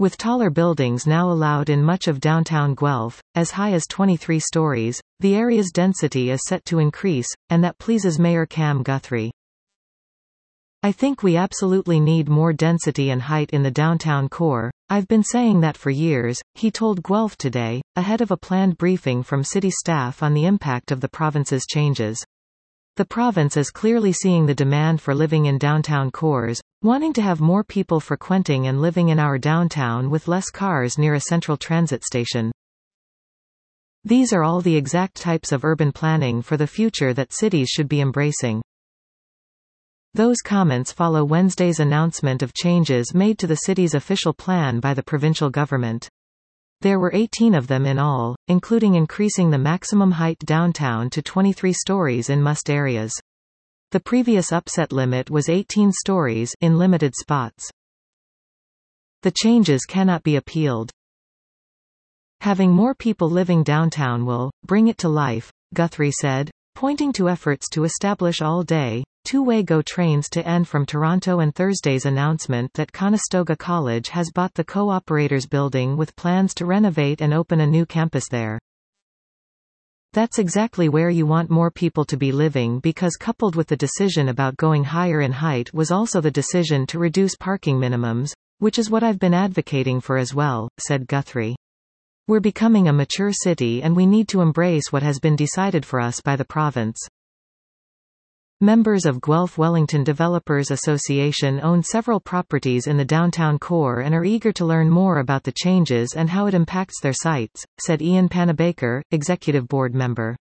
With taller buildings now allowed in much of downtown Guelph, as high as 23 stories, the area's density is set to increase, and that pleases Mayor Cam Guthrie. I think we absolutely need more density and height in the downtown core. I've been saying that for years, he told Guelph Today, ahead of a planned briefing from city staff on the impact of the province's changes. The province is clearly seeing the demand for living in downtown cores, wanting to have more people frequenting and living in our downtown with less cars near a central transit station. These are all the exact types of urban planning for the future that cities should be embracing. Those comments follow Wednesday's announcement of changes made to the city's official plan by the provincial government. There were 18 of them in all, including increasing the maximum height downtown to 23 stories in most areas. The previous upset limit was 18 stories in limited spots. The changes cannot be appealed. Having more people living downtown will bring it to life, Guthrie said, pointing to efforts to establish all-day, two-way GO trains to and from Toronto and Thursday's announcement that Conestoga College has bought the Co-operators building with plans to renovate and open a new campus there. That's exactly where you want more people to be living, because coupled with the decision about going higher in height was also the decision to reduce parking minimums, which is what I've been advocating for as well, said Guthrie. We're becoming a mature city and we need to embrace what has been decided for us by the province. Members of Guelph Wellington Developers Association own several properties in the downtown core and are eager to learn more about the changes and how it impacts their sites, said Ian Panabaker, executive board member.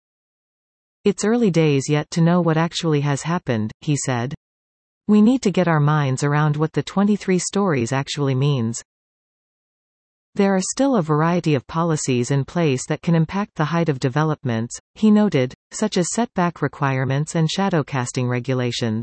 It's early days yet to know what actually has happened, he said. We need to get our minds around what the 23 stories actually means. There are still a variety of policies in place that can impact the height of developments, he noted, such as setback requirements and shadow casting regulations.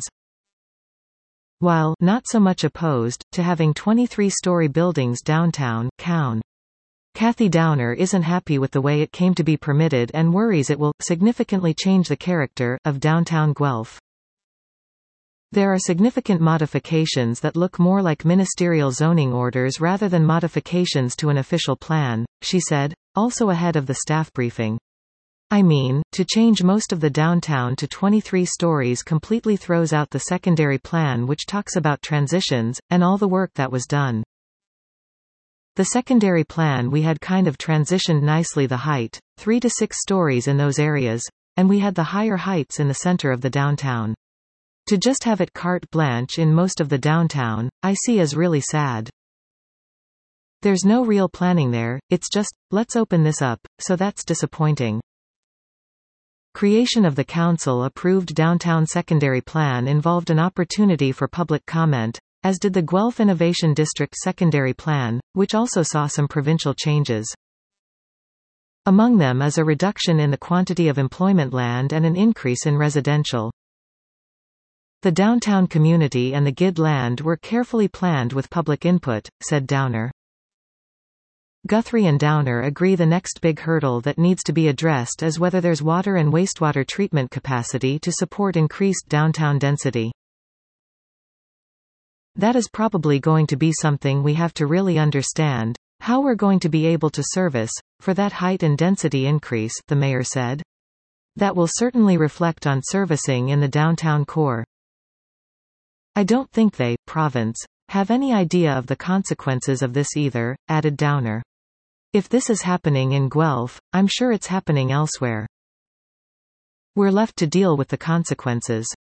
While not so much opposed to having 23-story buildings downtown, Kathy Downer isn't happy with the way it came to be permitted and worries it will significantly change the character of downtown Guelph. There are significant modifications that look more like ministerial zoning orders rather than modifications to an official plan, she said, also ahead of the staff briefing. I mean, to change most of the downtown to 23 stories completely throws out the secondary plan which talks about transitions, and all the work that was done. The secondary plan we had kind of transitioned nicely the height, 3 to 6 stories in those areas, and we had the higher heights in the center of the downtown. To just have it carte blanche in most of the downtown, I see as really sad. There's no real planning there, it's just, let's open this up, so that's disappointing. Creation of the council-approved downtown secondary plan involved an opportunity for public comment, as did the Guelph Innovation District secondary plan, which also saw some provincial changes. Among them is a reduction in the quantity of employment land and an increase in residential. The downtown community and the GID land were carefully planned with public input, said Downer. Guthrie and Downer agree the next big hurdle that needs to be addressed is whether there's water and wastewater treatment capacity to support increased downtown density. That is probably going to be something we have to really understand, how we're going to be able to service, for that height and density increase, the mayor said. That will certainly reflect on servicing in the downtown core. I don't think they, province, have any idea of the consequences of this either, added Downer. If this is happening in Guelph, I'm sure it's happening elsewhere. We're left to deal with the consequences.